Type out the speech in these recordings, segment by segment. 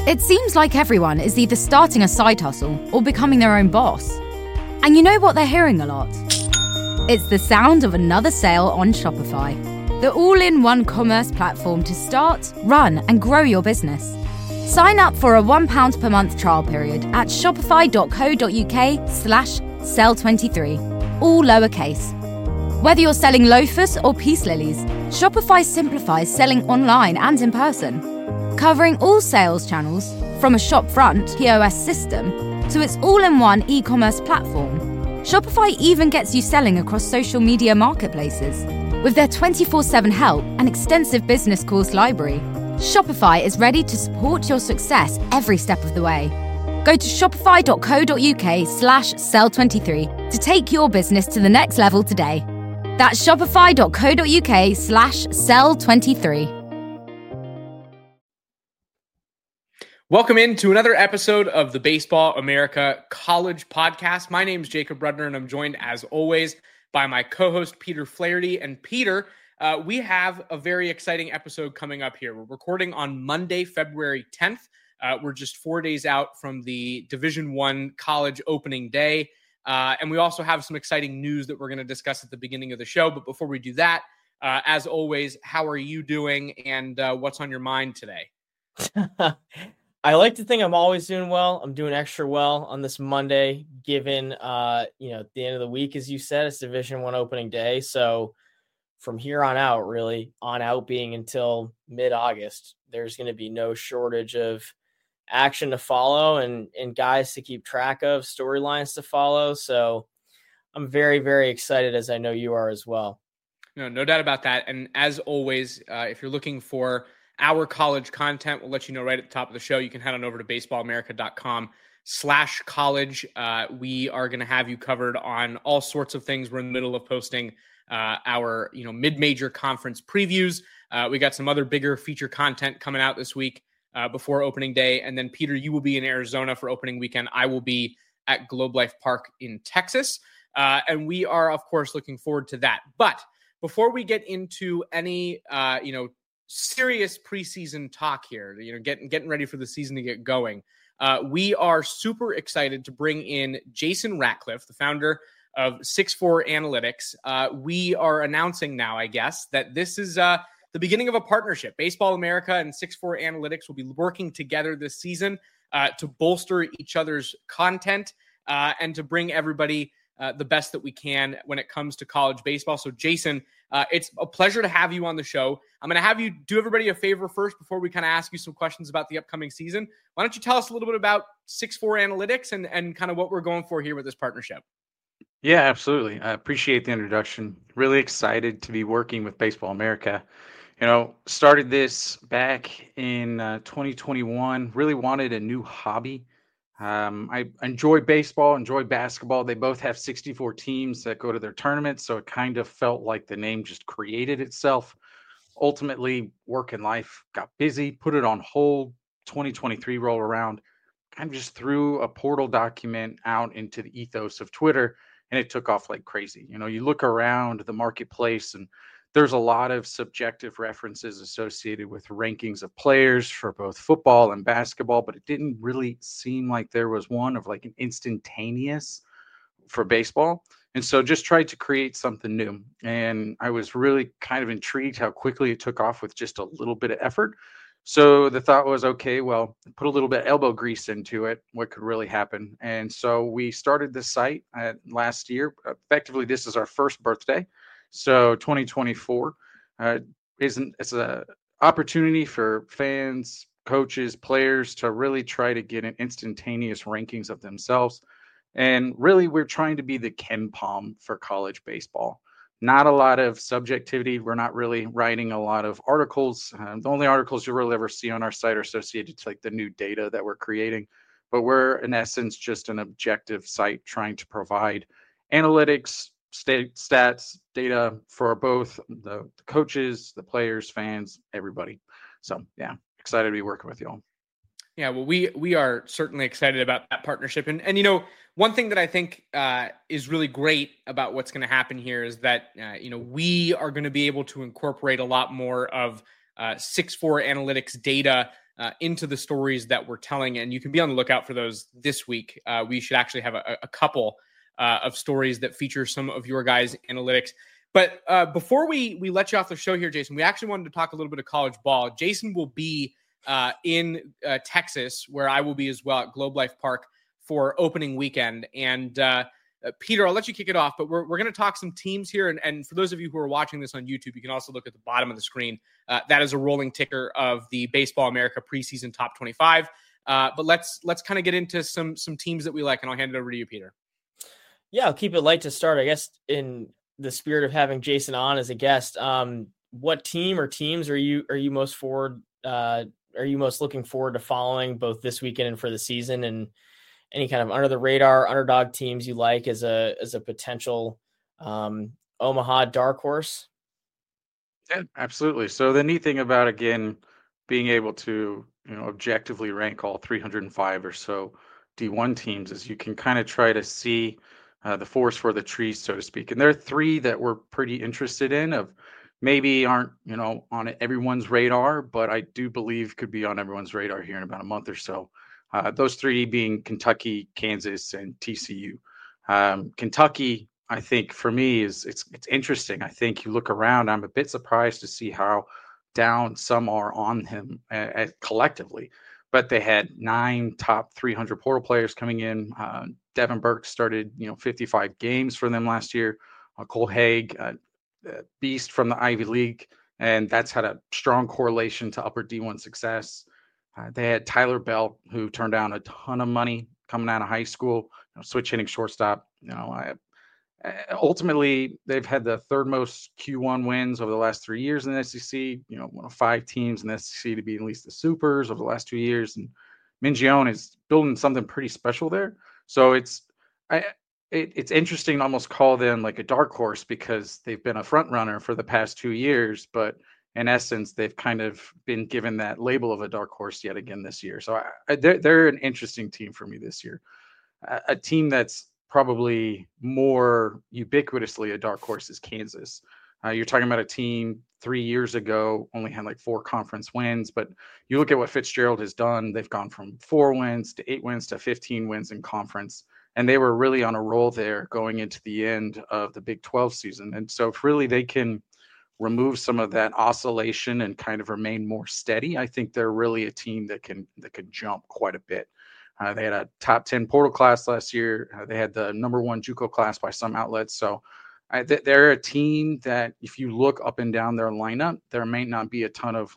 It seems like everyone is either starting a side hustle or becoming their own boss. And you know what they're hearing a lot? It's the sound of another sale on Shopify, the all-in-one commerce platform to start, run, and grow your business. Sign up for a £1 per month trial period at shopify.co.uk/sell23, all lowercase. Whether you're selling loafers or peace lilies, Shopify simplifies selling online and in person, covering all sales channels from a shopfront POS system to its all-in-one e-commerce platform. Shopify even gets you selling across social media marketplaces. With their 24/7 help and extensive business course library, Shopify is ready to support your success every step of the way. Go to shopify.co.uk/sell23 to take your business to the next level today. That's shopify.co.uk/sell23. Welcome into another episode of the Baseball America College Podcast. My name is Jacob Rudner, and I'm joined, as always, by my co-host, Peter Flaherty. And Peter, we have a very exciting episode coming up here. We're recording on Monday, February 10th. We're just 4 days out from the Division I college opening day. And we also have some exciting news that we're going to discuss at the beginning of the show. But before we do that, as always, how are you doing and what's on your mind today? I like to think I'm always doing well. I'm doing extra well on this Monday, given, at the end of the week, as you said, it's Division I opening day. So from here on out, really on out being until mid-August, there's going to be no shortage of action to follow and guys to keep track of, storylines to follow. So I'm very, very excited, as I know you are as well. No doubt about that. And as always, if you're looking for our college content, we'll let you know right at the top of the show. You can head on over to baseballamerica.com/college. We are going to have you covered on all sorts of things. We're in the middle of posting our mid-major conference previews. We got some other bigger feature content coming out this week before opening day. And then, Peter, you will be in Arizona for opening weekend. I will be at Globe Life Park in Texas. And we are, of course, looking forward to that. But before we get into any, serious preseason talk here, getting ready for the season to get going, we are super excited to bring in Jason Ratcliffe, the founder of 6-4 Analytics. We are announcing now, I guess, that this is the beginning of a partnership. Baseball America and 6-4 Analytics will be working together this season to bolster each other's content and to bring everybody the best that we can when it comes to college baseball. So, Jason, it's a pleasure to have you on the show. I'm going to have you do everybody a favor first before we kind of ask you some questions about the upcoming season. Why don't you tell us a little bit about 6-4 Analytics and kind of what we're going for here with this partnership? Yeah, absolutely. I appreciate the introduction. Really excited to be working with Baseball America. Started this back in 2021, really wanted a new hobby. I enjoy baseball, enjoy basketball. They both have 64 teams that go to their tournaments, so it kind of felt like the name just created itself. Ultimately, work and life got busy, put it on hold. 2023 rolled around, kind of just threw a portal document out into the ethos of Twitter, and it took off like crazy. You look around the marketplace and there's a lot of subjective references associated with rankings of players for both football and basketball, but it didn't really seem like there was one of like an instantaneous for baseball. And so just tried to create something new. And I was really kind of intrigued how quickly it took off with just a little bit of effort. So the thought was, okay, well, put a little bit of elbow grease into it. What could really happen? And so we started the site last year. Effectively, this is our first birthday. So 2024 it's an opportunity for fans, coaches, players to really try to get an instantaneous rankings of themselves. And really, we're trying to be the KenPom for college baseball. Not a lot of subjectivity. We're not really writing a lot of articles. The only articles you'll really ever see on our site are associated to like the new data that we're creating. But we're, in essence, just an objective site trying to provide analytics, stats, data for both the coaches, the players, fans, everybody. So, yeah, excited to be working with y'all. Yeah, well, we are certainly excited about that partnership. And one thing that I think is really great about what's going to happen here is that, we are going to be able to incorporate a lot more of 6-4 Analytics data into the stories that we're telling. And you can be on the lookout for those this week. We should actually have a couple of stories that feature some of your guys' analytics. But before we let you off the show here, Jason, we actually wanted to talk a little bit of college ball. Jason will be in Texas, where I will be as well at Globe Life Park for opening weekend. And Peter, I'll let you kick it off, but we're going to talk some teams here. And for those of you who are watching this on YouTube, you can also look at the bottom of the screen. That is a rolling ticker of the Baseball America preseason top 25. But let's kind of get into some teams that we like, and I'll hand it over to you, Peter. Yeah, I'll keep it light to start. I guess in the spirit of having Jason on as a guest, what team or teams are you most looking forward to following both this weekend and for the season, and any kind of under the radar underdog teams you like as a potential Omaha dark horse? Yeah, absolutely. So the neat thing about, again, being able to, objectively rank all 305 or so D1 teams is you can kind of try to see the forest for the trees, so to speak. And there are three that we're pretty interested in, of maybe aren't, on everyone's radar, but I do believe could be on everyone's radar here in about a month or so. Those three being Kentucky, Kansas, and TCU. Kentucky, I think for me it's interesting. I think you look around, I'm a bit surprised to see how down some are on him collectively. But they had 9 top 300 portal players coming in. Devin Burke started 55 games for them last year. Cole Haig, beast from the Ivy League, and that's had a strong correlation to upper D1 success. They had Tyler Bell, who turned down a ton of money coming out of high school, switch hitting shortstop. Ultimately, they've had the third most Q1 wins over the last 3 years in the SEC. One of 5 teams in the SEC to be at least the Supers over the last 2 years. And Mingione is building something pretty special there. So it's interesting to almost call them like a dark horse, because they've been a front runner for the past 2 years, but in essence, they've kind of been given that label of a dark horse yet again this year. So they're an interesting team for me this year. A team that's probably more ubiquitously a dark horse is Kansas. You're talking about a team 3 years ago only had like 4 conference wins, but you look at what Fitzgerald has done. They've gone from 4 wins to 8 wins to 15 wins in conference. And they were really on a roll there going into the end of the Big 12 season. And so if really they can remove some of that oscillation and kind of remain more steady, I think they're really a team that can jump quite a bit. They had a top 10 portal class last year. They had the number 1 JUCO class by some outlets. So they're a team that if you look up and down their lineup, there may not be a ton of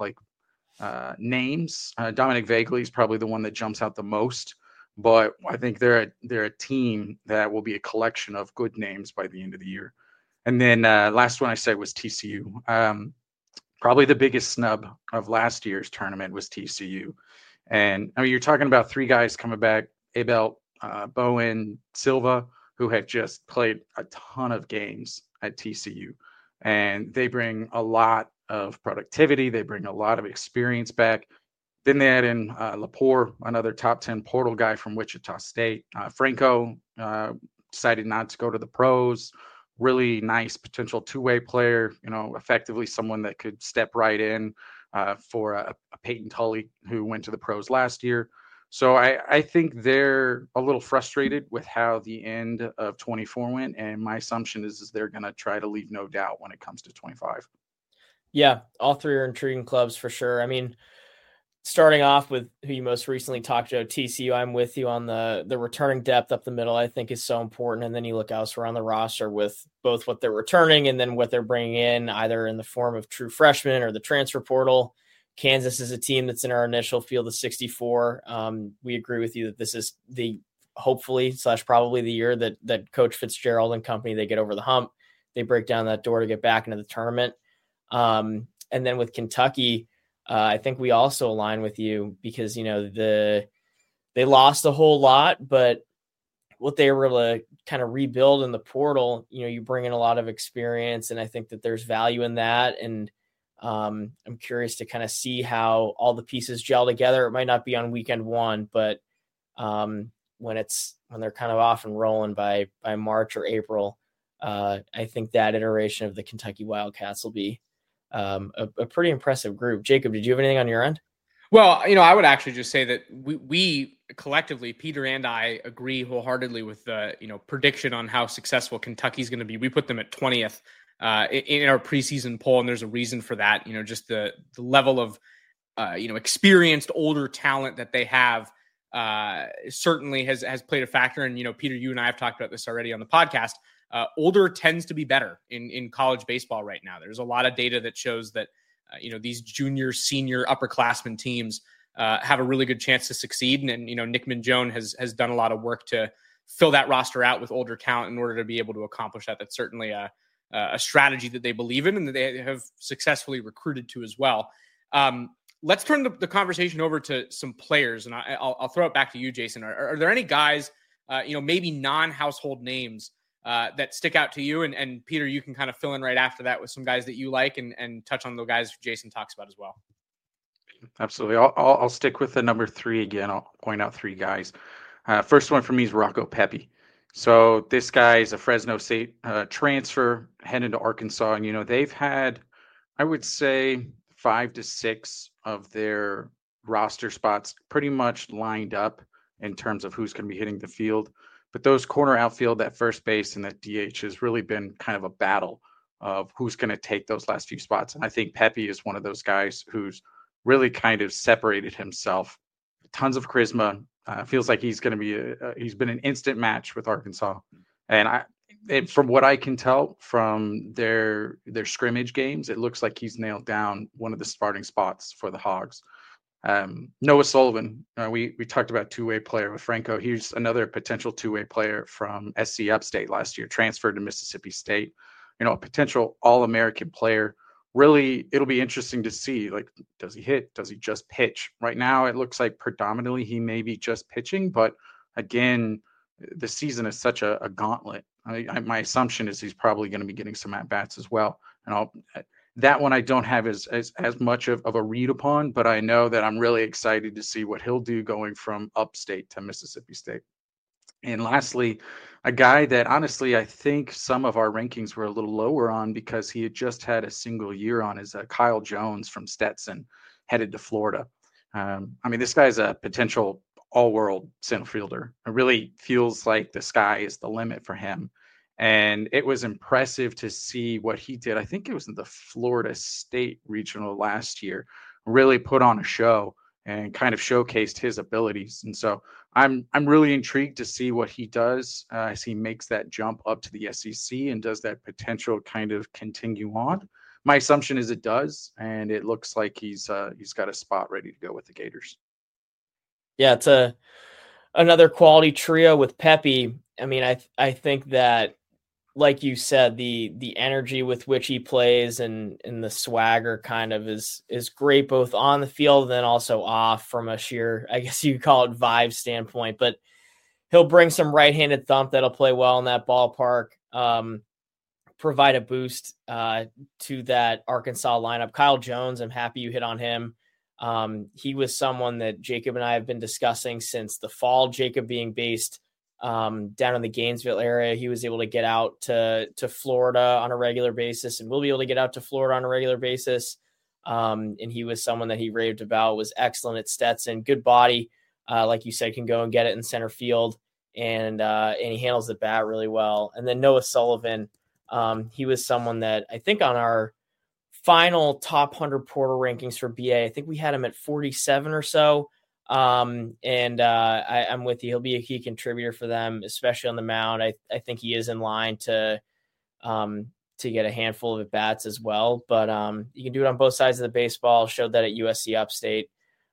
names. Dominic Vagley is probably the one that jumps out the most, but I think they're a team that will be a collection of good names by the end of the year. And then last one I said was TCU. Probably the biggest snub of last year's tournament was TCU. And I mean, you're talking about 3 guys coming back, Abel, Bowen, Silva, who have just played a ton of games at TCU. And they bring a lot of productivity. They bring a lot of experience back. Then they add in Lepore, another top 10 portal guy from Wichita State. Franco decided not to go to the pros. Really nice potential 2-way player, effectively someone that could step right in for a Peyton Tully who went to the pros last year. So I think they're a little frustrated with how the end of 24 went. And my assumption is they're going to try to leave no doubt when it comes to 25. Yeah, all 3 are intriguing clubs for sure. I mean, starting off with who you most recently talked to, TCU, I'm with you on the returning depth up the middle, I think is so important. And then you look elsewhere on the roster with both what they're returning and then what they're bringing in, either in the form of true freshmen or the transfer portal. Kansas is a team that's in our initial field of 64. We agree with you that this is the hopefully / probably the year that Coach Fitzgerald and company, they get over the hump. They break down that door to get back into the tournament. And then with Kentucky, I think we also align with you because, they lost a whole lot, but what they were able to kind of rebuild in the portal, you bring in a lot of experience, and I think that there's value in that. And I'm curious to kind of see how all the pieces gel together. It might not be on weekend 1, but when they're kind of off and rolling by March or April, I think that iteration of the Kentucky Wildcats will be a pretty impressive group. Jacob, did you have anything on your end? Well, I would actually just say that we collectively, Peter and I, agree wholeheartely with the prediction on how successful Kentucky's going to be. We put them at 20th in our preseason poll, and there's a reason for that. Just the level of experienced older talent that they have certainly has played a factor. And Peter, you and I have talked about this already on the podcast. Older tends to be better in college baseball right now. There's a lot of data that shows that these junior, senior, upperclassmen teams have a really good chance to succeed. And Nick Mingione has done a lot of work to fill that roster out with older talent in order to be able to accomplish that. That's certainly a strategy that they believe in and that they have successfully recruited to as well. Let's turn the conversation over to some players, and I'll throw it back to you, Jason. Are there any guys, maybe non-household names that stick out to you? And Peter, you can kind of fill in right after that with some guys that you like and touch on the guys Jason talks about as well. Absolutely. I'll stick with the number 3 again. I'll point out 3 guys. First one for me is Rocco Pepi. So this guy is a Fresno State transfer heading to Arkansas. And, they've had, I would say, 5 to 6 of their roster spots pretty much lined up in terms of who's going to be hitting the field. But those corner outfield, that first base, and that DH has really been kind of a battle of who's going to take those last few spots. And I think Pepi is one of those guys who's really kind of separated himself. Tons of charisma. Feels like he's going to be he's been an instant match with Arkansas. And from what I can tell from their scrimmage games, it looks like he's nailed down one of the starting spots for the Hogs. Noah Sullivan, we talked about two-way player with Franco. He's another potential two-way player from SC Upstate last year, transferred to Mississippi State. A potential All-American player. Really, it'll be interesting to see, like, does he hit? Does he just pitch? Right now, it looks like predominantly he may be just pitching, but again, the season is such a gauntlet. My assumption is he's probably going to be getting some at-bats as well. And that one I don't have as much of a read upon, but I know that I'm really excited to see what he'll do going from Upstate to Mississippi State. And lastly, a guy that honestly I think some of our rankings were a little lower on because he had just had a single year on is Kyle Jones from Stetson, headed to Florida. This guy's a potential all-world center fielder. It really feels like the sky is the limit for him. And it was impressive to see what he did. I think it was in the Florida State Regional last year, really put on a show and kind of showcased his abilities. And so I'm really intrigued to see what he does as he makes that jump up to the SEC and does that potential kind of continue on. My assumption is it does, and it looks like he's got a spot ready to go with the Gators. Yeah, it's another quality trio with Pepi. I think that, like you said, the energy with which he plays and the swagger kind of is great, both on the field and then also off from a sheer, I guess you call it, vibe standpoint. But he'll bring some right-handed thump that'll play well in that ballpark, provide a boost to that Arkansas lineup. Kyle Jones, I'm happy you hit on him. He was someone that Jacob and I have been discussing since the fall. Jacob being based down in the Gainesville area, he was able to get out to Florida on a regular basis, and will be able to get out to Florida on a regular basis. And he was someone that he raved about, was excellent at Stetson, good body, like you said, can go and get it in center field, and he handles the bat really well. And then Noah Sullivan, he was someone that I think on our final top 100 portal rankings for BA, I think we had him at 47 or so. I'm with you. He'll be a key contributor for them, especially on the mound. I think he is in line to get a handful of at bats as well, but you can do it on both sides of the baseball. Showed that at USC Upstate.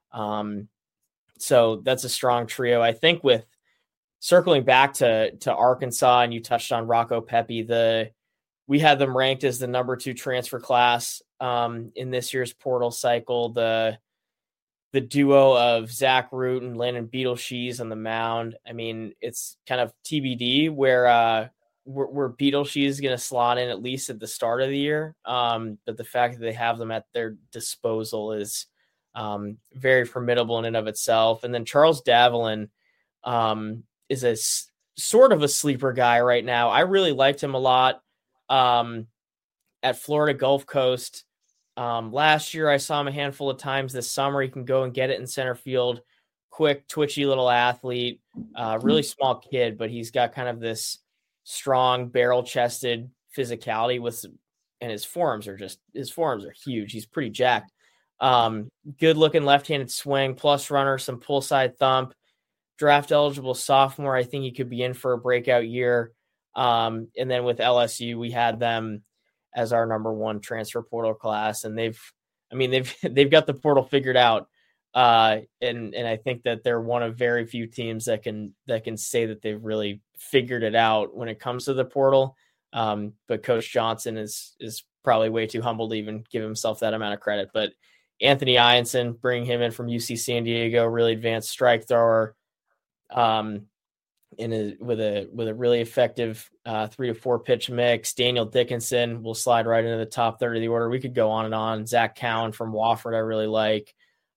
So that's a strong trio. I think with circling back to Arkansas, and you touched on Rocco Pepi, we had them ranked as the number 2 transfer class in this year's portal cycle. The duo of Zach Root and Landon Beetleshees on the mound. It's kind of TBD where Beetleshees is going to slot in at least at the start of the year. But the fact that they have them at their disposal is very formidable in and of itself. And then Charles Davalin is a sort of a sleeper guy right now. I really liked him a lot at Florida Gulf Coast. Last year, I saw him a handful of times. This summer, he can go and get it in center field. Quick, twitchy little athlete, really small kid, but he's got kind of this strong, barrel-chested physicality and his forearms are huge. He's pretty jacked. Good looking left-handed swing, plus runner, some pull side thump. Draft eligible sophomore. I think he could be in for a breakout year. And then with LSU, we had them as our number one transfer portal class, and they've got the portal figured out. And I think that they're one of very few teams that can say that they've really figured it out when it comes to the portal. But Coach Johnson is probably way too humble to even give himself that amount of credit. But Anthony Ianson, bringing him in from UC San Diego, really advanced strike thrower, with a really effective 3 to 4 pitch mix. Daniel Dickinson will slide right into the top third of the order. We could go on and on. Zach Cowan from Wofford, I really like.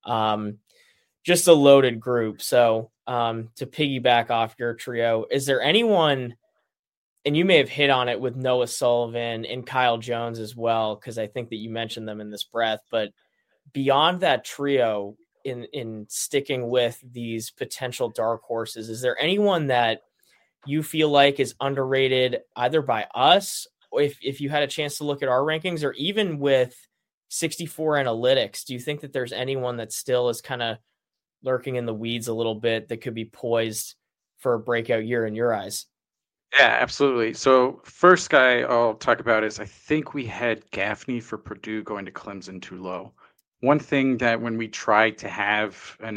Just a loaded group. So to piggyback off your trio, is there anyone, and you may have hit on it with Noah Sullivan and Kyle Jones as well, because I think that you mentioned them in this breath, but beyond that trio, in sticking with these potential dark horses, is there anyone that you feel like is underrated either by us, or if you had a chance to look at our rankings, or even with 64 Analytics, do you think that there's anyone that still is kind of lurking in the weeds a little bit that could be poised for a breakout year in your eyes? Yeah, absolutely. So first guy I'll talk about is I think we had Gaffney for Purdue going to Clemson too low. One thing that when we tried to have an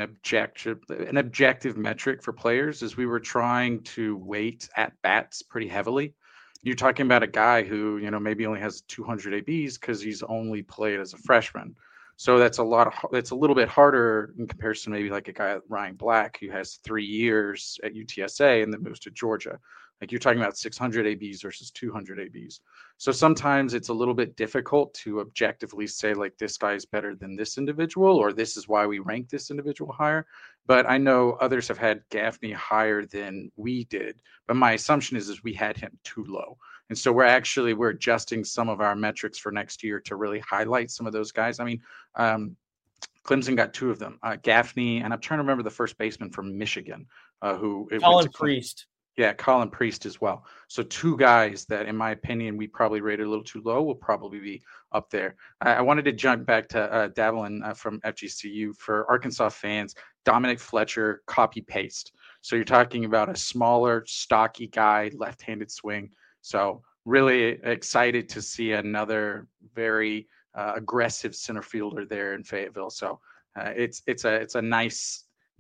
objective metric for players is we were trying to weight at bats pretty heavily. You're talking about a guy who, maybe only has 200 ABs because he's only played as a freshman. So that's a little bit harder in comparison to maybe like a guy like Ryan Black who has 3 years at UTSA and then moves to Georgia. Like you're talking about 600 ABs versus 200 ABs. So sometimes it's a little bit difficult to objectively say like this guy is better than this individual, or this is why we rank this individual higher. But I know others have had Gaffney higher than we did. But my assumption is we had him too low. And so we're adjusting some of our metrics for next year to really highlight some of those guys. I mean, Clemson got 2 of them, Gaffney, and I'm trying to remember the first baseman from Michigan, Colin Priest. Yeah, Colin Priest as well. So 2 guys that, in my opinion, we probably rated a little too low will probably be up there. I wanted to jump back to Davelin from FGCU. For Arkansas fans, Dominic Fletcher, copy-paste. So you're talking about a smaller, stocky guy, left-handed swing. So really excited to see another very aggressive center fielder there in Fayetteville. So it's a nice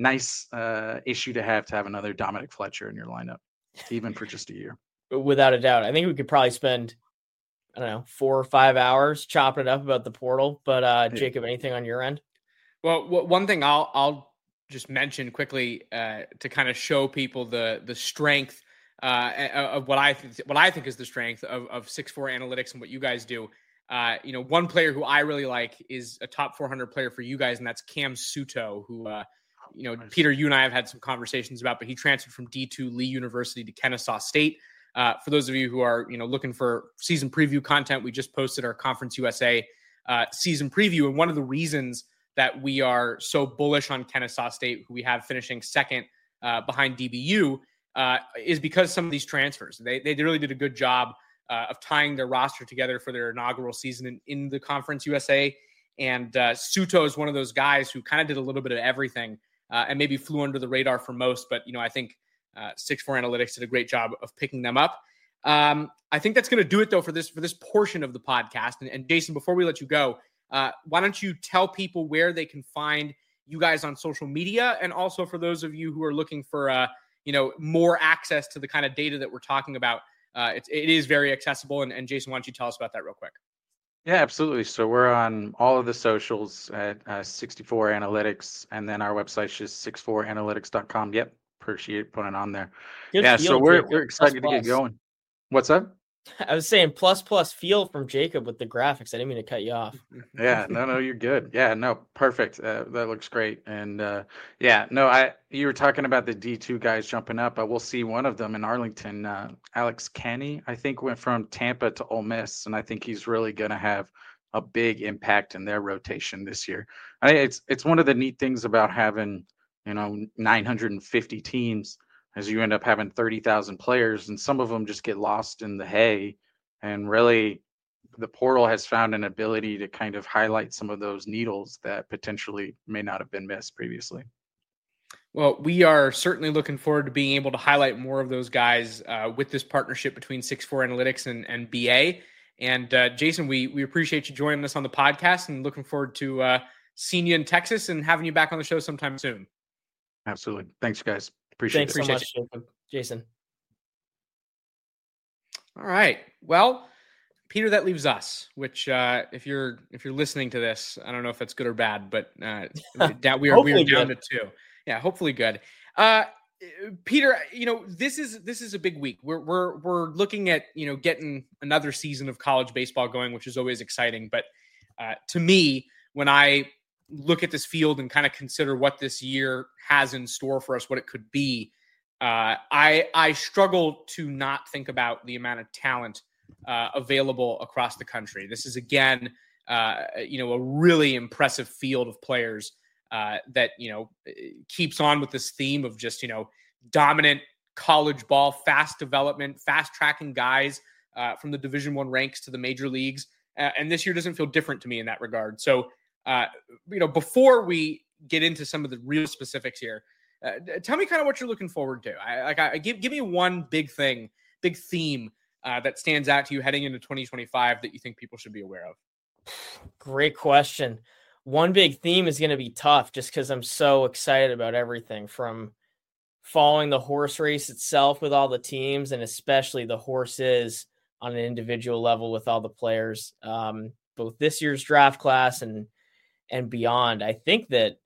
issue to have another Dominic Fletcher in your lineup, even for just a year. Without a doubt. I think we could probably spend, 4 or 5 hours chopping it up about the portal. But Jacob, anything on your end? Well, one thing I'll just mention quickly to kind of show people the strength of what I think is the strength of 6'4" Analytics and what you guys do. One player who I really like is a top 400 player for you guys, and that's Cam Suto, who Peter, you and I have had some conversations about, but he transferred from D2 Lee University to Kennesaw State. For those of you who are, looking for season preview content, we just posted our Conference USA season preview. And one of the reasons that we are so bullish on Kennesaw State, who we have finishing second behind DBU, is because some of these transfers, they really did a good job of tying their roster together for their inaugural season in the Conference USA. And Suto is one of those guys who kind of did a little bit of everything. And maybe flew under the radar for most, but I think 6'4" Analytics did a great job of picking them up. I think that's going to do it though for this portion of the podcast. And Jason, before we let you go, why don't you tell people where they can find you guys on social media, and also for those of you who are looking for more access to the kind of data that we're talking about, it is very accessible. And Jason, why don't you tell us about that real quick? Yeah, absolutely. So we're on all of the socials at 64 Analytics, and then our website's just 64analytics.com. Yep, appreciate putting it on there. So we're excited to get going. What's up? I was saying plus feel from Jacob with the graphics. I didn't mean to cut you off. Yeah, no, you're good. Yeah, no, perfect. That looks great. And you were talking about the D2 guys jumping up. We'll see one of them in Arlington. Alex Kenny, I think, went from Tampa to Ole Miss, and I think he's really going to have a big impact in their rotation this year. It's one of the neat things about having, 950 teams, as you end up having 30,000 players, and some of them just get lost in the hay. And really, the portal has found an ability to kind of highlight some of those needles that potentially may not have been missed previously. Well, we are certainly looking forward to being able to highlight more of those guys with this partnership between 6-4 Analytics and BA. And Jason, we appreciate you joining us on the podcast and looking forward to seeing you in Texas and having you back on the show sometime soon. Absolutely. Thanks, guys. Appreciate Thanks it. so much, Jason. All right. Well, Peter, that leaves us, which if you're listening to this, I don't know if that's good or bad, but we are down to 2. Yeah, hopefully good. Peter, this is a big week. We're looking at, getting another season of college baseball going, which is always exciting. But to me, when I look at this field and kind of consider what this year has in store for us, what it could be, I struggle to not think about the amount of talent available across the country. This is, again, a really impressive field of players that, keeps on with this theme of just, dominant college ball, fast development, fast tracking guys from the Division I ranks to the major leagues. And this year doesn't feel different to me in that regard. So, before we get into some of the real specifics here, tell me kind of what you're looking forward to. Give me one big theme that stands out to you heading into 2025 that you think people should be aware of. Great question. One big theme is going to be tough just because I'm so excited about everything from following the horse race itself with all the teams and especially the horses on an individual level with all the players, both this year's draft class and beyond. I think that,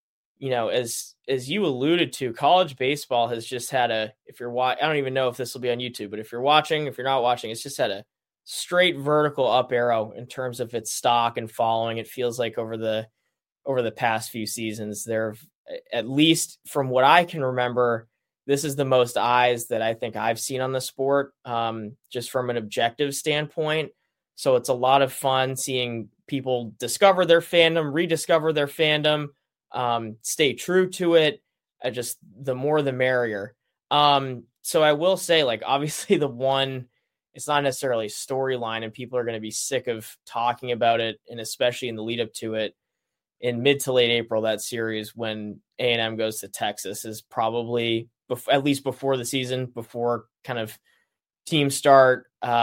as you alluded to, college baseball has just had I don't even know if this will be on YouTube, but if you're not watching, it's just had a straight vertical up arrow in terms of its stock and following. It feels like over the past few seasons, there, at least from what I can remember, this is the most eyes that I think I've seen on the sport, just from an objective standpoint. So it's a lot of fun seeing people discover their fandom, rediscover their fandom, stay true to it. Just the more, the merrier. So I will say, obviously it's not necessarily a storyline and people are going to be sick of talking about it. And especially in the lead up to it in mid to late April, that series when A&M goes to Texas is probably at least before the season, before kind of teams start,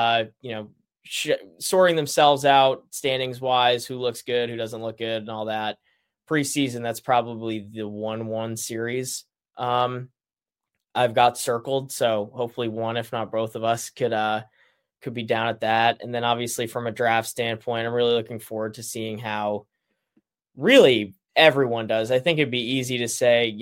sorting themselves out standings wise, who looks good, who doesn't look good and all that. Preseason, that's probably the 1-1 series I've got circled. So hopefully one, if not both of us could be down at that. And then obviously from a draft standpoint, I'm really looking forward to seeing how really everyone does. I think it'd be easy to say,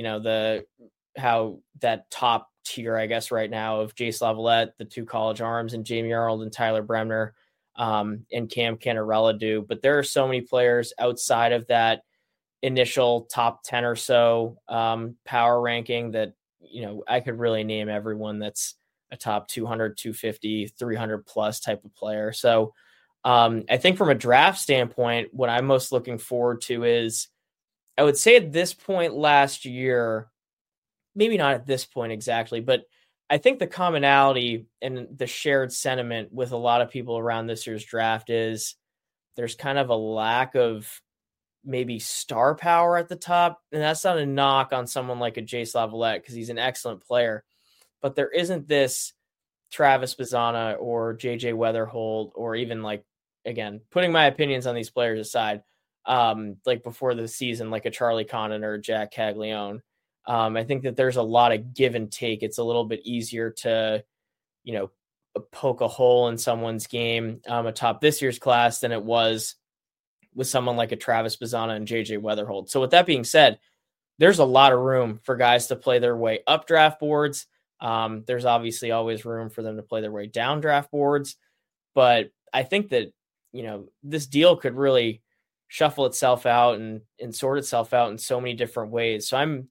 how that top tier, I guess, right now of Jace Lavalette, the 2 college arms, and Jamie Arnold and Tyler Bremner and Cam Canarella do. But there are so many players outside of that initial top 10 or so power ranking that, I could really name everyone that's a top 200, 250, 300 plus type of player. So I think from a draft standpoint, what I'm most looking forward to is, I would say at this point last year, maybe not at this point exactly, but I think the commonality and the shared sentiment with a lot of people around this year's draft is there's kind of a lack of maybe star power at the top. And that's not a knock on someone like a Jace Lavalette because he's an excellent player, but there isn't this Travis Bazzana or JJ Weatherhold, or even again, putting my opinions on these players aside, before the season, like a Charlie Condon or Jack Caglione. I think that there's a lot of give and take. It's a little bit easier to, poke a hole in someone's game atop this year's class than it was with someone like a Travis Bazzana and JJ Weatherhold. So with that being said, there's a lot of room for guys to play their way up draft boards. There's obviously always room for them to play their way down draft boards. But I think that, this deal could really shuffle itself out and sort itself out in so many different ways. So I'm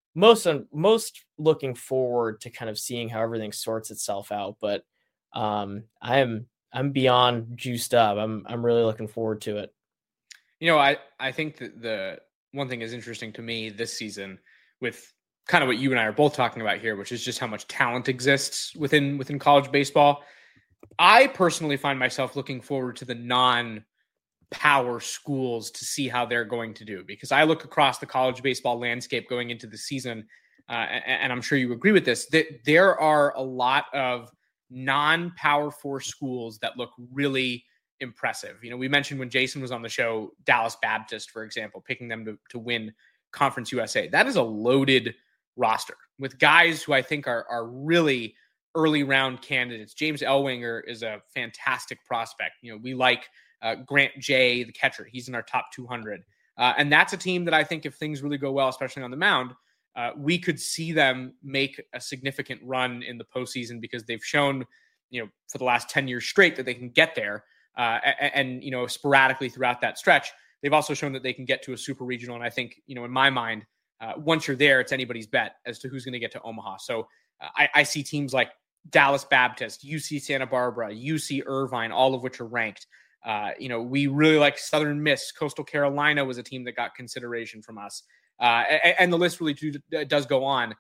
most looking forward to kind of seeing how everything sorts itself out. But I am I'm beyond juiced up. I'm really looking forward to it. I think that the one thing is interesting to me this season with kind of what you and I are both talking about here, which is just how much talent exists within college baseball. I personally find myself looking forward to the non-power schools to see how they're going to do, because I look across the college baseball landscape going into the season, and I'm sure you agree with this, that there are a lot of non-Power 4 schools that look really impressive. We mentioned when Jason was on the show, Dallas Baptist, for example, picking them to win Conference USA. That is a loaded roster with guys who I think are really early round candidates. James Ellwinger is a fantastic prospect. We like Grant Jay, the catcher. He's in our top 200. And that's a team that I think if things really go well, especially on the mound, we could see them make a significant run in the postseason, because they've shown, for the last 10 years straight that they can get there. And sporadically throughout that stretch, they've also shown that they can get to a super regional. And I think, in my mind, once you're there, it's anybody's bet as to who's going to get to Omaha. So I see teams like Dallas Baptist, UC Santa Barbara, UC Irvine, all of which are ranked. We really like Southern Miss. Coastal Carolina was a team that got consideration from us. And the list really does go on.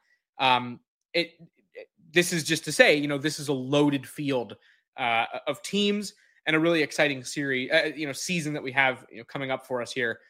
This is just to say, this is a loaded field of teams and a really exciting series, season that we have coming up for us here,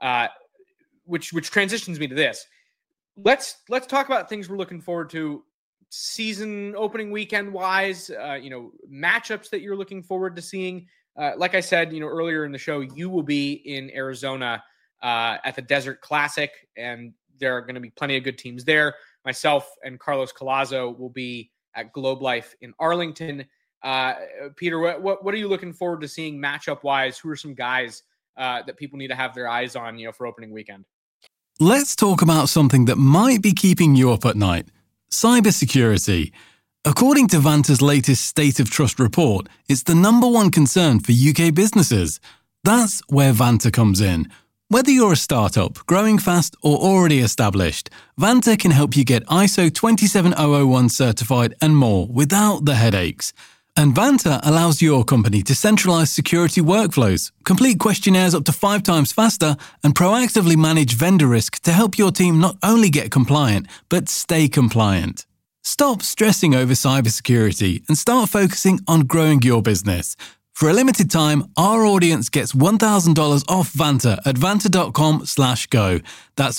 which transitions me to this. Let's talk about things we're looking forward to season opening weekend wise, matchups that you're looking forward to seeing. Like I said, earlier in the show, you will be in Arizona at the Desert Classic, and there are going to be plenty of good teams there. Myself and Carlos Collazo will be at Globe Life in Arlington. Peter, what are you looking forward to seeing matchup wise? Who are some guys that people need to have their eyes on, for opening weekend? Let's talk about something that might be keeping you up at night: cybersecurity. According to Vanta's latest State of Trust report, it's the number one concern for UK businesses. That's where Vanta comes in. Whether you're a startup, growing fast, or already established, Vanta can help you get ISO 27001 certified and more without the headaches. And Vanta allows your company to centralize security workflows, complete questionnaires up to 5 times faster, and proactively manage vendor risk to help your team not only get compliant, but stay compliant. Stop stressing over cybersecurity and start focusing on growing your business. For a limited time, our audience gets $1,000 off Vanta at vanta.com/go. That's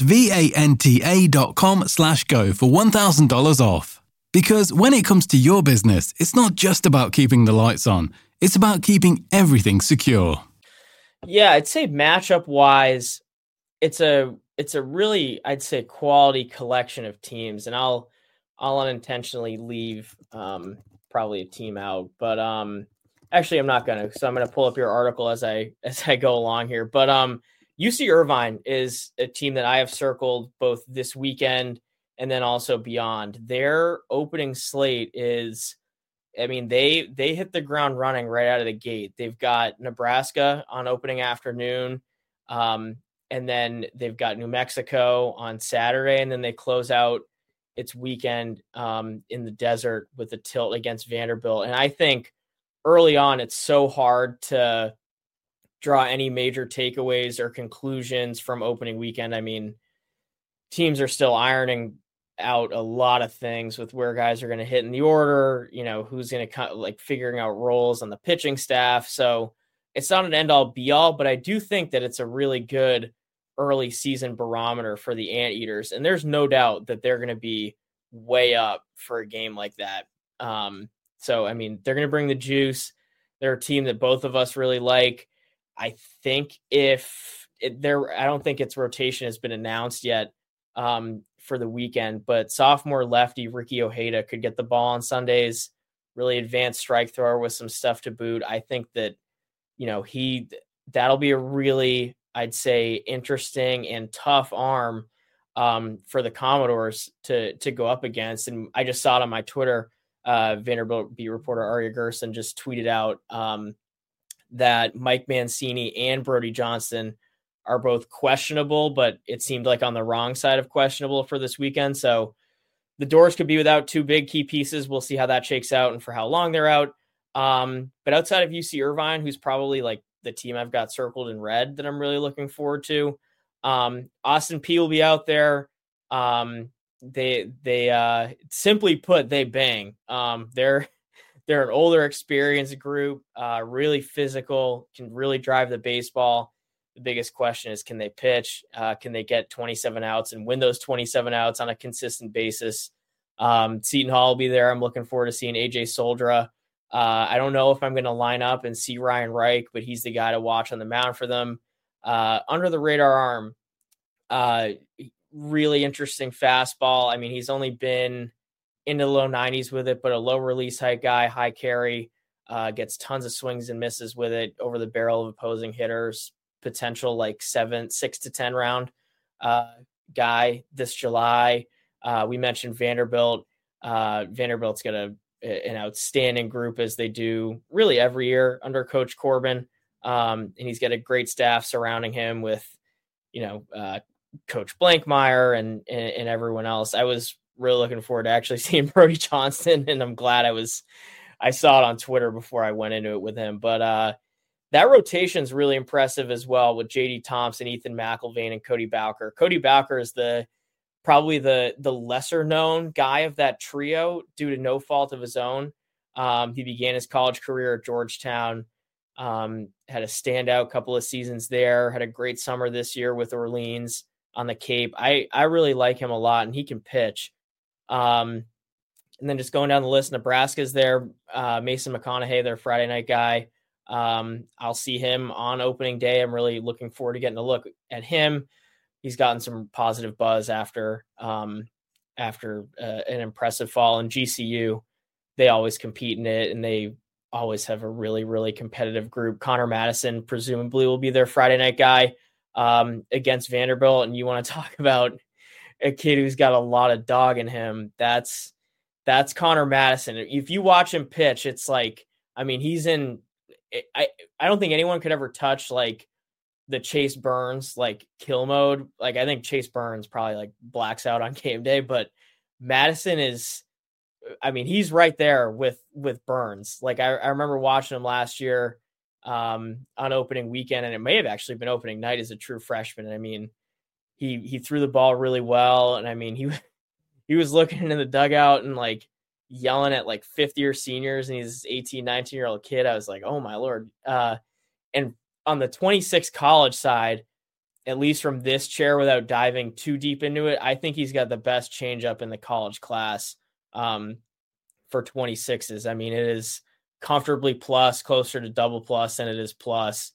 VANTA.com/go for $1,000 off. Because when it comes to your business, it's not just about keeping the lights on. It's about keeping everything secure. Yeah, I'd say matchup wise, it's a really, I'd say, quality collection of teams. And I'll unintentionally leave probably a team out, but actually I'm not gonna. So I'm gonna pull up your article as I go along here. But UC Irvine is a team that I have circled both this weekend and then also beyond. Their opening slate is, they hit the ground running right out of the gate. They've got Nebraska on opening afternoon, and then they've got New Mexico on Saturday, and then they close out its weekend in the desert with a tilt against Vanderbilt. And I think early on, it's so hard to draw any major takeaways or conclusions from opening weekend. Teams are still ironing out a lot of things with where guys are going to hit in the order, who's going to figuring out roles on the pitching staff. So it's not an end all be all, but I do think that it's a really good early season barometer for the Anteaters. And there's no doubt that they're going to be way up for a game like that. So, they're going to bring the juice. They're a team that both of us really like. I think I don't think its rotation has been announced yet for the weekend, but sophomore lefty Ricky Ojeda could get the ball on Sundays, really advanced strike thrower with some stuff to boot. I think that, that'll be a really, I'd say, interesting and tough arm for the Commodores to go up against. And I just saw it on my Twitter. Vanderbilt beat reporter Arya Gerson just tweeted out that Mike Mancini and Brody Johnston are both questionable, but it seemed like on the wrong side of questionable for this weekend. So the Doors could be without 2 big key pieces. We'll see how that shakes out and for how long they're out. But outside of UC Irvine, who's probably like the team I've got circled in red that I'm really looking forward to, Austin Peay will be out there. They simply put, they bang. They're an older, experienced group, really physical, can really drive the baseball. The biggest question is, can they pitch? Can they get 27 outs and win those 27 outs on a consistent basis? Seton Hall will be there. I'm looking forward to seeing AJ Soldra. I don't know if I'm going to line up and see Ryan Reich, but he's the guy to watch on the mound for them. Under the radar arm, really interesting fastball. I mean, he's only been in the low 90s with it, but a low release height guy, high carry, gets tons of swings and misses with it over the barrel of opposing hitters. Potential like 6 to 10 round guy this July. We mentioned Vanderbilt. Vanderbilt's got an outstanding group, as they do really every year under Coach Corbin. And he's got a great staff surrounding him with, Coach Blankmeyer and everyone else. I was really looking forward to actually seeing Brody Johnston, and I'm glad I saw it on Twitter before I went into it with him. But that rotation is really impressive as well, with JD Thompson, Ethan McIlvain, and Cody Bowker. Cody Bowker is probably the lesser known guy of that trio due to no fault of his own. He began his college career at Georgetown, had a standout couple of seasons there, had a great summer this year with Orleans on the Cape. I really like him a lot, and he can pitch. And then just going down the list, Nebraska's there. Mason McConaughey, their Friday night guy. I'll see him on opening day. I'm really looking forward to getting a look at him. He's gotten some positive buzz after an impressive fall. In GCU, they always compete in it, and they always have a really, really competitive group. Connor Madison presumably will be their Friday night guy against Vanderbilt. And you want to talk about a kid who's got a lot of dog in him. That's Connor Madison. If you watch him pitch, it's like, I mean, he's in, I don't think anyone could ever touch like the Chase Burns, like kill mode. Like, I think Chase Burns probably like blacks out on game day, but Madison is, I mean, he's right there with Burns. Like I remember watching him last year on opening weekend, and it may have actually been opening night as a true freshman. And I mean, he threw the ball really well. And I mean, he was looking in the dugout and like yelling at like fifth year seniors, and he's 18, 19-year-old kid. I was like, oh my Lord. And on the 26 college side, at least from this chair, without diving too deep into it, I think he's got the best changeup in the college class for 26s. I mean, it is comfortably plus, closer to double plus than it is plus.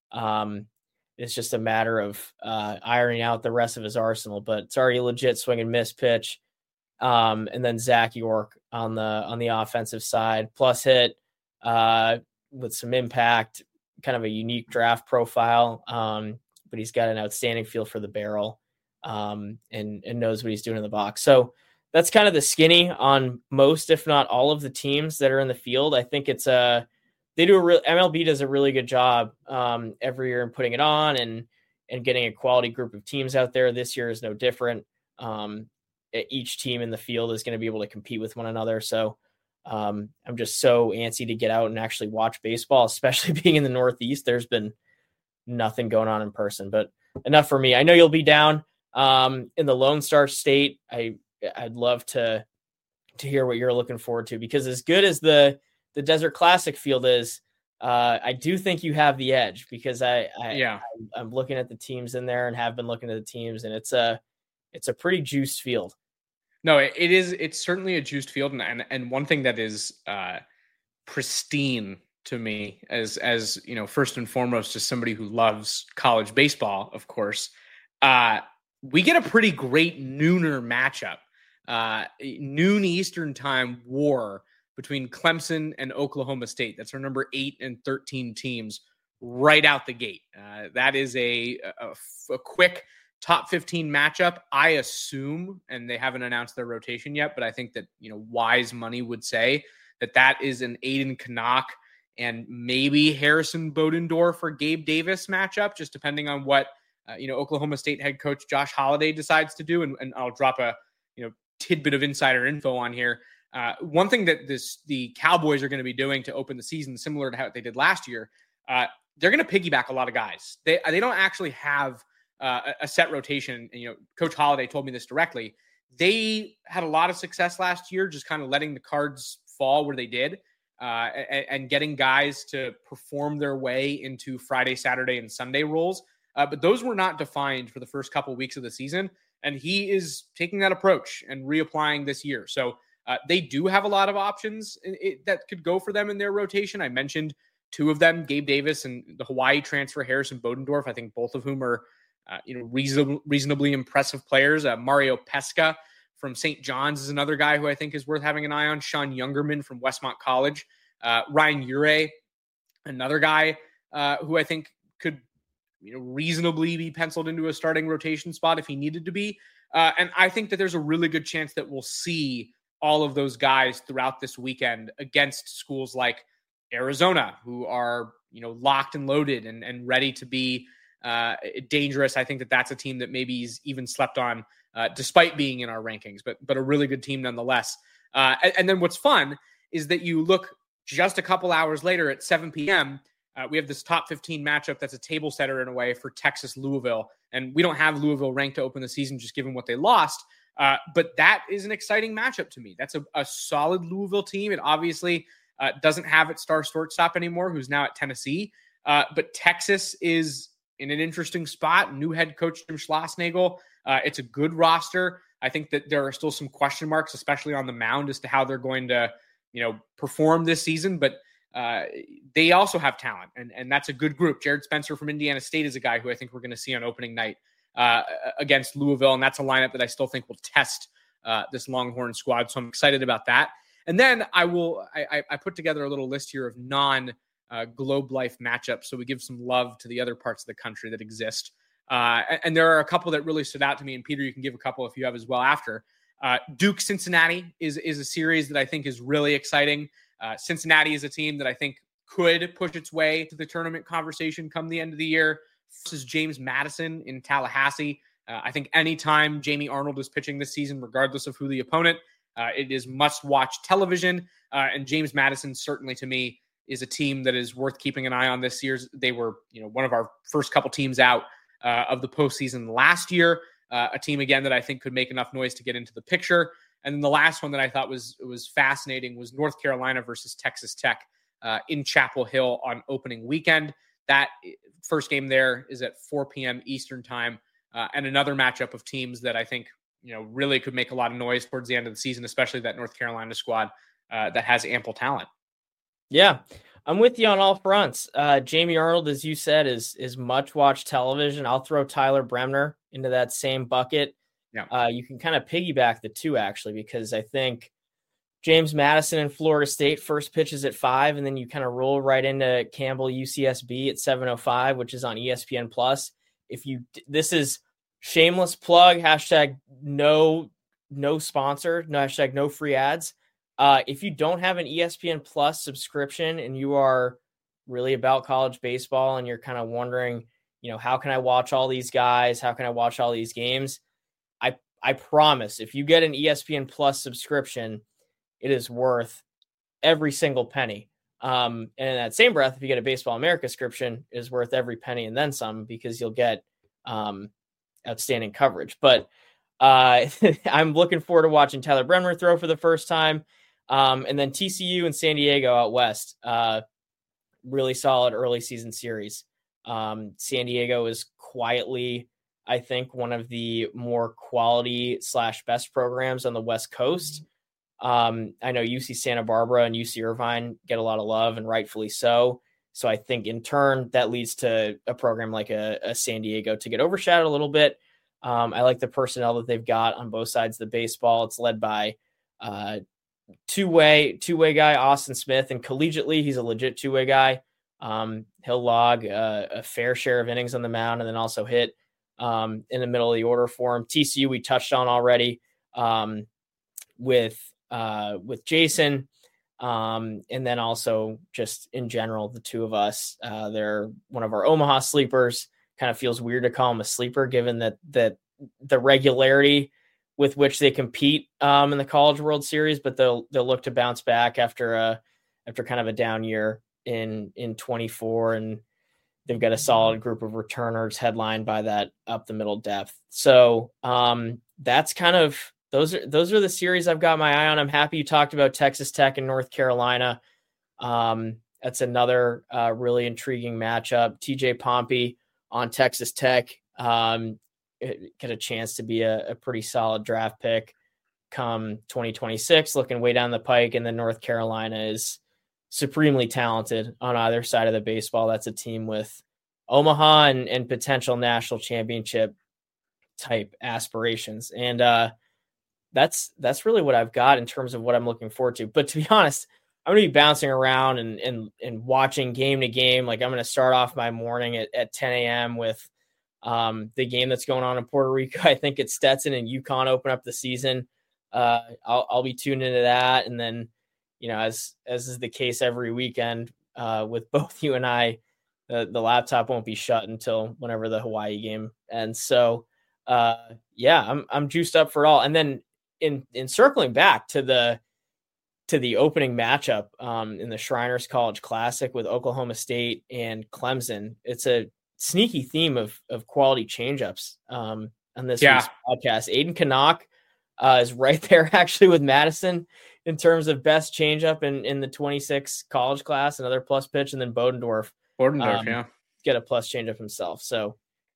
It's just a matter of ironing out the rest of his arsenal, but it's already a legit swing and miss pitch. And then Zach York on the offensive side, plus hit with some impact, kind of a unique draft profile. But he's got an outstanding feel for the barrel and knows what he's doing in the box. So that's kind of the skinny on most, if not all, of the teams that are in the field. I think it's MLB does a really good job every year in putting it on and getting a quality group of teams out there. This year is no different. Each team in the field is going to be able to compete with one another. So I'm just so antsy to get out and actually watch baseball, especially being in the Northeast. There's been nothing going on in person, but enough for me. I know you'll be down in the Lone Star State. I'd love to hear what you're looking forward to, because as good as the Desert Classic field is, I do think you have the edge, because I'm looking at the teams in there and have been looking at the teams, and it's a pretty juiced field. No, it is. It's certainly a juiced field. And one thing that is pristine to me as you know, first and foremost, as somebody who loves college baseball, of course, we get a pretty great nooner matchup, noon Eastern time war between Clemson and Oklahoma State. That's our number 8 and 13 teams right out the gate. That is a quick top 15 matchup, I assume, and they haven't announced their rotation yet, but I think that, you know, wise money would say that is an Aiden Canuck and maybe Harrison Bodendorf or Gabe Davis matchup, just depending on what, Oklahoma State head coach Josh Holliday decides to do. And I'll drop a, tidbit of insider info on here. One thing that the Cowboys are going to be doing to open the season, similar to how they did last year, they're going to piggyback a lot of guys. They don't actually have a set rotation. And, Coach Holiday told me this directly. They had a lot of success last year, just kind of letting the cards fall where they did, and getting guys to perform their way into Friday, Saturday, and Sunday roles. But those were not defined for the first couple of weeks of the season. And he is taking that approach and reapplying this year. So they do have a lot of options that could go for them in their rotation. I mentioned two of them, Gabe Davis and the Hawaii transfer, Harrison Bodendorf. I think both of whom are reasonably impressive players. Mario Pesca from St. John's is another guy who I think is worth having an eye on. Sean Youngerman from Westmont College. Ryan Ure, another guy who I think could reasonably be penciled into a starting rotation spot if he needed to be. And I think that there's a really good chance that we'll see all of those guys throughout this weekend against schools like Arizona, who are, locked and loaded and ready to be dangerous. I think that that's a team that maybe is even slept on despite being in our rankings, but a really good team nonetheless. And then what's fun is that you look just a couple hours later at 7 p.m., we have this top 15 matchup that's a table setter in a way for Texas Louisville. And we don't have Louisville ranked to open the season just given what they lost. But that is an exciting matchup to me. That's a solid Louisville team. It obviously doesn't have its star shortstop anymore, who's now at Tennessee. But Texas is in an interesting spot. New head coach Jim Schlossnagle. It's a good roster. I think that there are still some question marks, especially on the mound, as to how they're going to, perform this season. But they also have talent, and that's a good group. Jared Spencer from Indiana State is a guy who I think we're going to see on opening night against Louisville, and that's a lineup that I still think will test this Longhorn squad. So I'm excited about that. And then I put together a little list here of non-Globe Life matchups, so we give some love to the other parts of the country that exist. And there are a couple that really stood out to me, and Peter, you can give a couple if you have as well after. Duke-Cincinnati is a series that I think is really exciting. Cincinnati is a team that I think could push its way to the tournament conversation come the end of the year. Versus James Madison in Tallahassee. I think anytime Jamie Arnold is pitching this season, regardless of who the opponent, it is must-watch television. And James Madison, certainly to me, is a team that is worth keeping an eye on this year. They were, one of our first couple teams out of the postseason last year. A team, again, that I think could make enough noise to get into the picture. And then the last one that I thought was fascinating was North Carolina versus Texas Tech in Chapel Hill on opening weekend. That first game there is at 4 p.m. Eastern time, and another matchup of teams that I think really could make a lot of noise towards the end of the season, especially that North Carolina squad that has ample talent. Yeah, I'm with you on all fronts. Jamie Arnold, as you said, is much watched television. I'll throw Tyler Bremner into that same bucket. Yeah, you can kind of piggyback the two actually, because I think James Madison in Florida State first pitch is at 5, and then you kind of roll right into Campbell UCSB at 7:05, which is on ESPN Plus. This is shameless plug, hashtag no sponsor, no hashtag no free ads. If you don't have an ESPN Plus subscription and you are really about college baseball and you're kind of wondering, how can I watch all these guys? How can I watch all these games? I promise if you get an ESPN Plus subscription, it is worth every single penny. And in that same breath, if you get a Baseball America subscription, it is worth every penny and then some, because you'll get outstanding coverage. But I'm looking forward to watching Tyler Bremner throw for the first time. And then TCU and San Diego out west. Really solid early season series. San Diego is quietly, I think, one of the more quality / best programs on the West Coast. I know UC Santa Barbara and UC Irvine get a lot of love, and rightfully so. So I think in turn that leads to a program like a San Diego to get overshadowed a little bit. I like the personnel that they've got on both sides of the baseball. It's led by two-way guy Austin Smith, and collegiately he's a legit two-way guy. He'll log a fair share of innings on the mound and then also hit in the middle of the order for him. TCU we touched on already with Jason, and then also just in general, the two of us, they're one of our Omaha sleepers. Kind of feels weird to call him a sleeper given that the regularity with which they compete in the College World Series, but they'll look to bounce back after kind of a down year in 24, and they've got a solid group of returners headlined by that up the middle depth. So that's kind of those are the series I've got my eye on. I'm happy you talked about Texas Tech and North Carolina. That's another really intriguing matchup. TJ Pompey on Texas Tech get a chance to be a pretty solid draft pick come 2026, looking way down the pike. And then North Carolina is supremely talented on either side of the baseball. That's a team with Omaha and potential national championship type aspirations. And that's really what I've got in terms of what I'm looking forward to. But to be honest, I'm going to be bouncing around and watching game to game. Like, I'm going to start off my morning at 10 a.m. with the game that's going on in Puerto Rico. I think it's Stetson and UConn open up the season. I'll be tuned into that. And then, as is the case every weekend with both you and I, the laptop won't be shut until whenever the Hawaii game ends. So I'm juiced up for all. And then in circling back to the opening matchup in the Shriners College Classic with Oklahoma State and Clemson, it's a sneaky theme of quality changeups on this week's podcast. Aiden Canuck is right there actually with Madison in terms of best changeup in the 26 college class, another plus pitch, and then Bodendorf, get a plus changeup himself. So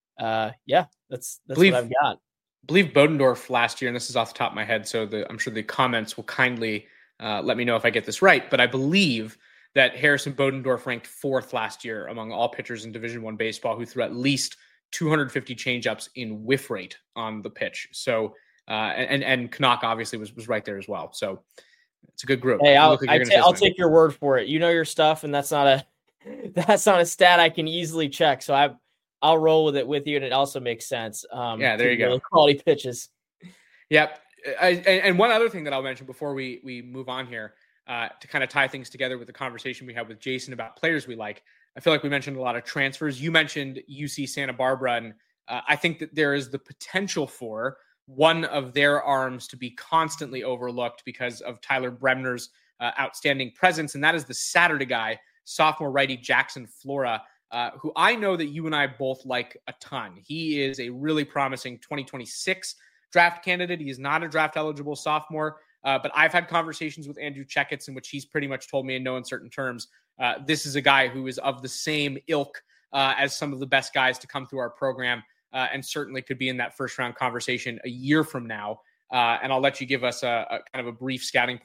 that's what I've got. I believe Bodendorf last year, and this is off the top of my head, so I'm sure the comments will kindly let me know if I get this right, but I believe that Harrison Bodendorf ranked 4th last year among all pitchers in Division I baseball who threw at least 250 changeups in whiff rate on the pitch. So, and Canuck obviously was right there as well. So it's a good group. Hey, I'll take your word for it. You know your stuff, and that's not a stat I can easily check. So I'll roll with it with you, and it also makes sense. There you go. Quality pitches. Yep. And one other thing that I'll mention before we move on here, to kind of tie things together with the conversation we had with Jason about players we like. I feel like we mentioned a lot of transfers. You mentioned UC Santa Barbara, and I think that there is the potential for one of their arms to be constantly overlooked because of Tyler Bremner's outstanding presence, and that is the Saturday guy, sophomore righty Jackson Flora, who I know that you and I both like a ton. He is a really promising 2026 draft candidate. He is not a draft eligible sophomore. But I've had conversations with Andrew Checketts in which he's pretty much told me in no uncertain terms, this is a guy who is of the same ilk as some of the best guys to come through our program, and certainly could be in that first round conversation a year from now. And I'll let you give us a kind of a brief scouting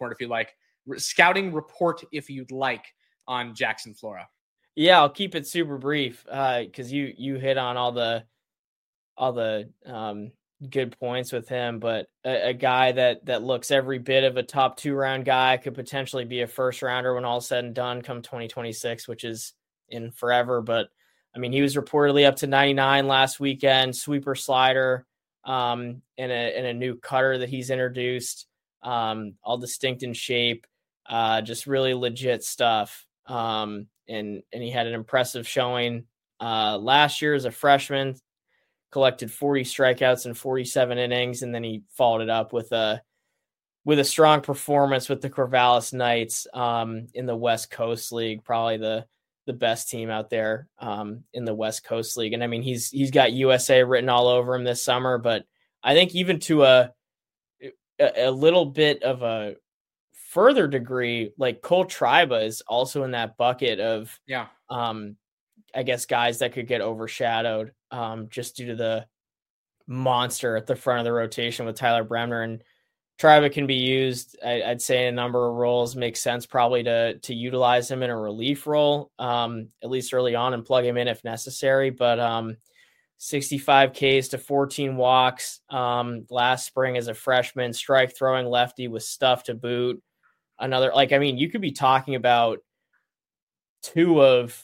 report if you'd like on Jackson Flora. Yeah, I'll keep it super brief because you hit on all the good points with him, but a guy that looks every bit of a top 2-round guy, could potentially be a first rounder when all's said and done come 2026, which is in forever. But I mean, he was reportedly up to 99 last weekend, sweeper slider, and a new cutter that he's introduced, all distinct in shape, just really legit stuff. And he had an impressive showing last year as a freshman, collected 40 strikeouts in 47 innings, and then he followed it up with a strong performance with the Corvallis Knights in the West Coast League, probably the best team out there in the West Coast League. And I mean, he's got USA written all over him this summer, but I think even to a little bit of a further degree, like Cole Triba is also in that bucket of I guess guys that could get overshadowed just due to the monster at the front of the rotation with Tyler Bremner. And Triba can be used, I'd say, in a number of roles. Makes sense probably to utilize him in a relief role, at least early on, and plug him in if necessary. But 65 Ks to 14 walks last spring as a freshman, strike throwing lefty with stuff to boot. You could be talking about two of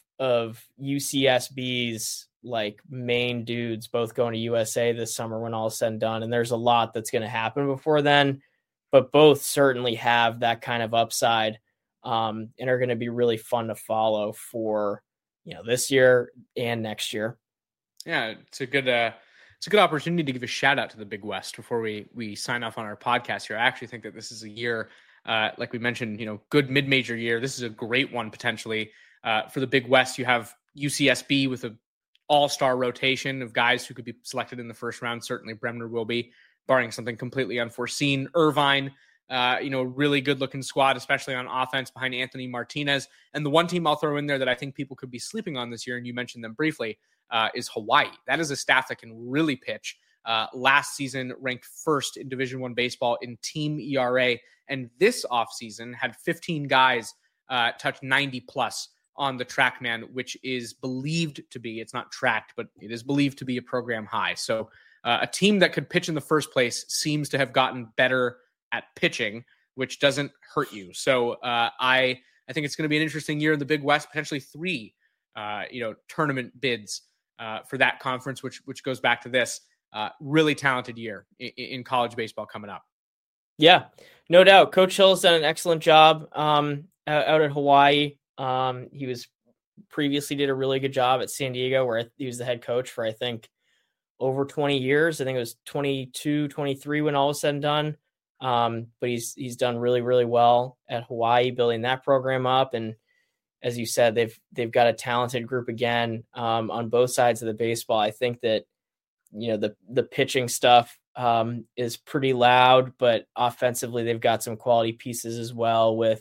UCSB's like main dudes both going to USA this summer when all is said and done. And there's a lot that's going to happen before then, but both certainly have that kind of upside and are going to be really fun to follow for, this year and next year. Yeah, it's a good it's a good opportunity to give a shout out to the Big West before we sign off on our podcast here. I actually think that this is a year, like we mentioned, good mid-major year. This is a great one potentially for the Big West. You have UCSB with an all-star rotation of guys who could be selected in the first round. Certainly Bremner will be, barring something completely unforeseen. Irvine, really good-looking squad, especially on offense behind Anthony Martinez. And the one team I'll throw in there that I think people could be sleeping on this year, and you mentioned them briefly, is Hawaii. That is a staff that can really pitch. Last season ranked first in Division I baseball in team ERA, and this offseason had 15 guys touch 90-plus on the TrackMan, which is believed to be, it's not tracked, but it is believed to be a program high. So a team that could pitch in the first place seems to have gotten better at pitching, which doesn't hurt you. So I think it's going to be an interesting year in the Big West, potentially 3 tournament bids for that conference, which goes back to this really talented year in college baseball coming up. Yeah, no doubt. Coach Hill has done an excellent job out at Hawaii. He was previously did a really good job at San Diego, where he was the head coach for, I think, over 20 years. I think it was 22, 23 when all was said and done. But he's done really, really well at Hawaii, building that program up. And as you said, they've got a talented group again, on both sides of the baseball. I think that, the pitching stuff, is pretty loud, but offensively they've got some quality pieces as well with,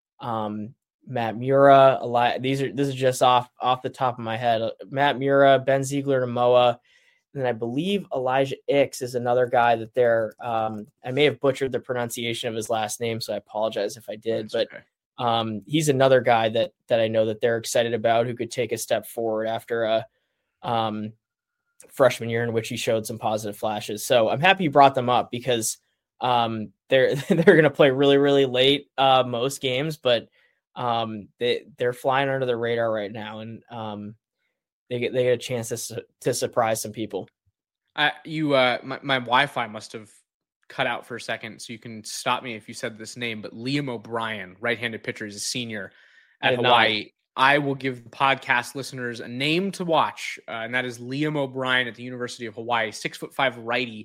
Matt Mura. This is just off the top of my head. Matt Mura, Ben Ziegler to Moa. And I believe Elijah Ix is another guy that they're, I may have butchered the pronunciation of his last name, so I apologize if I did, That's but okay. He's another guy that I know that they're excited about, who could take a step forward after a freshman year in which he showed some positive flashes. So I'm happy you brought them up, because they're going to play really, really late most games, but they're flying under the radar right now, and they get a chance to surprise some people. My Wi-Fi must have cut out for a second, so you can stop me if you said this name, but Liam O'Brien, right-handed pitcher, is a senior at Hawaii. I will give the podcast listeners a name to watch, and that is Liam O'Brien at the University of Hawaii, 6'5" righty,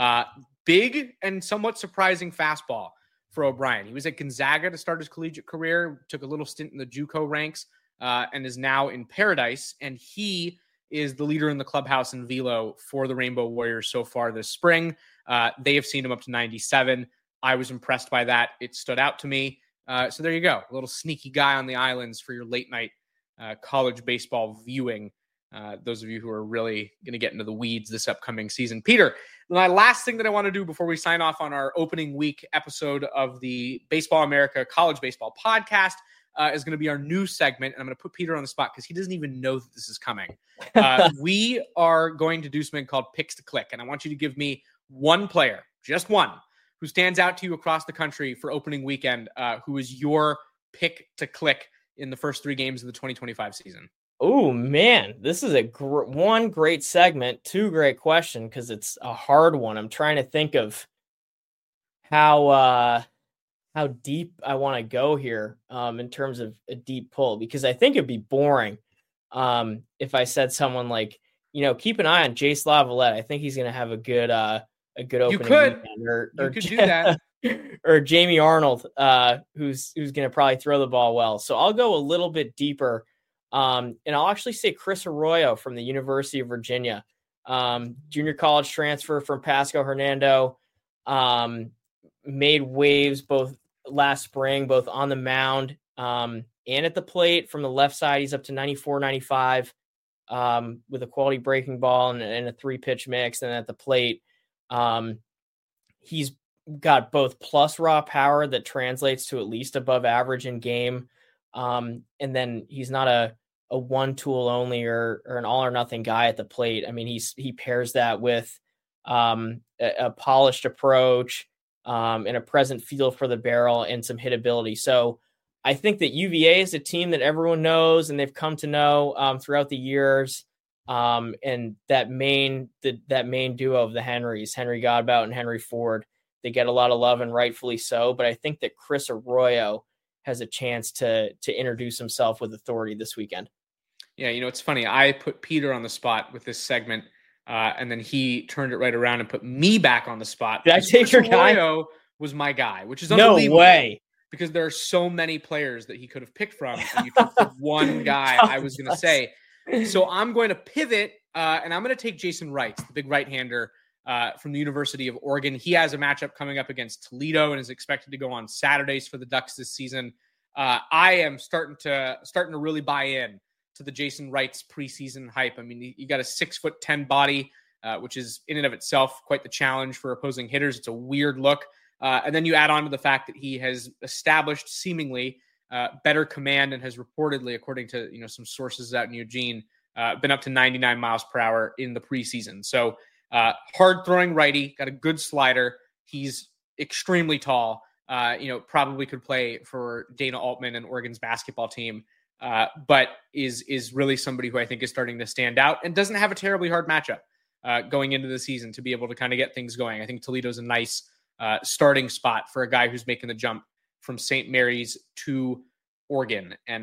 big and somewhat surprising fastball for O'Brien. He was at Gonzaga to start his collegiate career, took a little stint in the JUCO ranks, and is now in Paradise. And he is the leader in the clubhouse in velo for the Rainbow Warriors so far this spring. They have seen him up to 97. I was impressed by that. It stood out to me. So there you go. A little sneaky guy on the islands for your late night college baseball viewing. Those of you who are really going to get into the weeds this upcoming season. Peter, my last thing that I want to do before we sign off on our opening week episode of the Baseball America College Baseball Podcast is going to be our new segment. And I'm going to put Peter on the spot because he doesn't even know that this is coming. We are going to do something called Picks to Click. And I want you to give me one player, just one, who stands out to you across the country for opening weekend, who is your pick to click in the first 3 games of the 2025 season. Oh man, this is one great segment, 2 great question, because it's a hard one. I'm trying to think of how deep I want to go here in terms of a deep pull, because I think it'd be boring if I said someone like, keep an eye on Jace Lavalette. I think he's going to have a good opening. You could do that. Or Jamie Arnold, who's going to probably throw the ball well. So I'll go a little bit deeper. And I'll actually say Chris Arroyo from the University of Virginia, junior college transfer from Pasco Hernando, made waves both last spring, both on the mound and at the plate. From the left side, he's up to 94, 95 with a quality breaking ball and a 3-pitch mix. And at the plate, he's got both plus raw power that translates to at least above average in game. And then he's not a one tool only or an all or nothing guy at the plate. I mean, he pairs that with a polished approach and a present feel for the barrel and some hittability. So I think that UVA is a team that everyone knows and they've come to know throughout the years. And that main duo of the Henrys, Henry Godbout and Henry Ford, they get a lot of love, and rightfully so. But I think that Chris Arroyo has a chance to introduce himself with authority this weekend. Yeah, it's funny. I put Peter on the spot with this segment And then he turned it right around and put me back on the spot. Did I take your guy? Arroyo was my guy, which is unbelievable. No way. Because there are so many players that he could have picked from. And you took the one guy I was going to say. So I'm going to pivot, and I'm going to take Jason Wright, the big right-hander from the University of Oregon. He has a matchup coming up against Toledo and is expected to go on Saturdays for the Ducks this season. I am starting to really buy in to the Jason Wright's preseason hype. I mean, you got a 6'10" body, which is in and of itself quite the challenge for opposing hitters. It's a weird look. And then you add on to the fact that he has established seemingly better command and has reportedly, according to some sources out in Eugene, been up to 99 miles per hour in the preseason. So hard throwing righty, got a good slider. He's extremely tall. Probably could play for Dana Altman and Oregon's basketball team. But is really somebody who I think is starting to stand out and doesn't have a terribly hard matchup going into the season to be able to kind of get things going. I think Toledo's a nice starting spot for a guy who's making the jump from St. Mary's to Oregon. And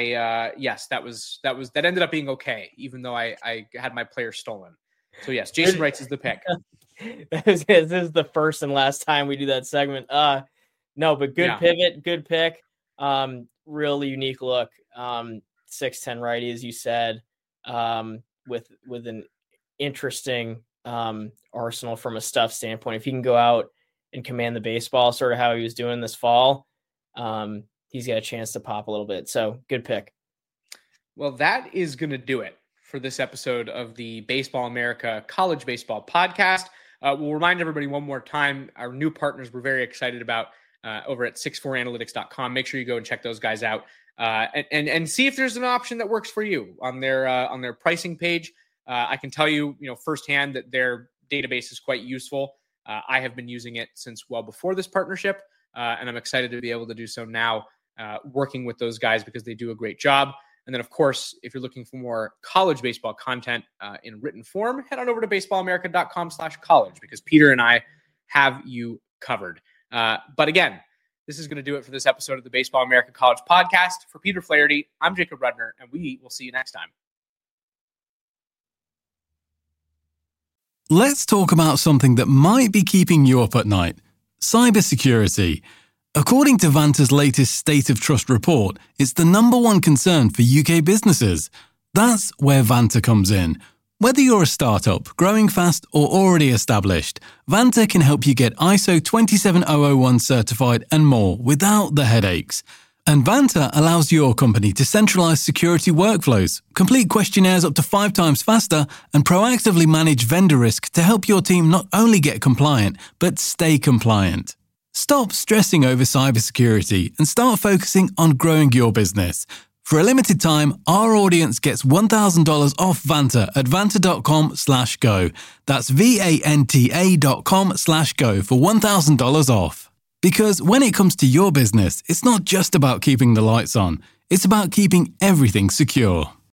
that ended up being okay, even though I had my player stolen. So yes, Jason Wright is the pick. This is the first and last time we do that segment. No, but good pivot, good pick. Really unique look. 6'10" righty, as you said, with an interesting arsenal from a stuff standpoint. If he can go out and command the baseball, sort of how he was doing this fall, he's got a chance to pop a little bit. So good pick. Well, that is going to do it for this episode of the Baseball America College Baseball Podcast. We'll remind everybody one more time, our new partners we're very excited about over at 64analytics.com. Make sure you go and check those guys out and see if there's an option that works for you on their pricing page. I can tell you, firsthand that their database is quite useful. I have been using it since well before this partnership, and I'm excited to be able to do so now, working with those guys because they do a great job. And then, of course, if you're looking for more college baseball content in written form, head on over to baseballamerica.com/college because Peter and I have you covered. But again, this is going to do it for this episode of the Baseball America College Podcast. For Peter Flaherty, I'm Jacob Rudner, and we will see you next time. Let's talk about something that might be keeping you up at night: cybersecurity. According to Vanta's latest State of Trust report, it's the number one concern for UK businesses. That's where Vanta comes in. Whether you're a startup, growing fast, or already established, Vanta can help you get ISO 27001 certified and more without the headaches. And Vanta allows your company to centralize security workflows, complete questionnaires up to 5 times faster, and proactively manage vendor risk to help your team not only get compliant, but stay compliant. Stop stressing over cybersecurity and start focusing on growing your business. For a limited time, our audience gets $1,000 off Vanta at vanta.com/go. That's VANTA.com/go for $1,000 off. Because when it comes to your business, it's not just about keeping the lights on. It's about keeping everything secure.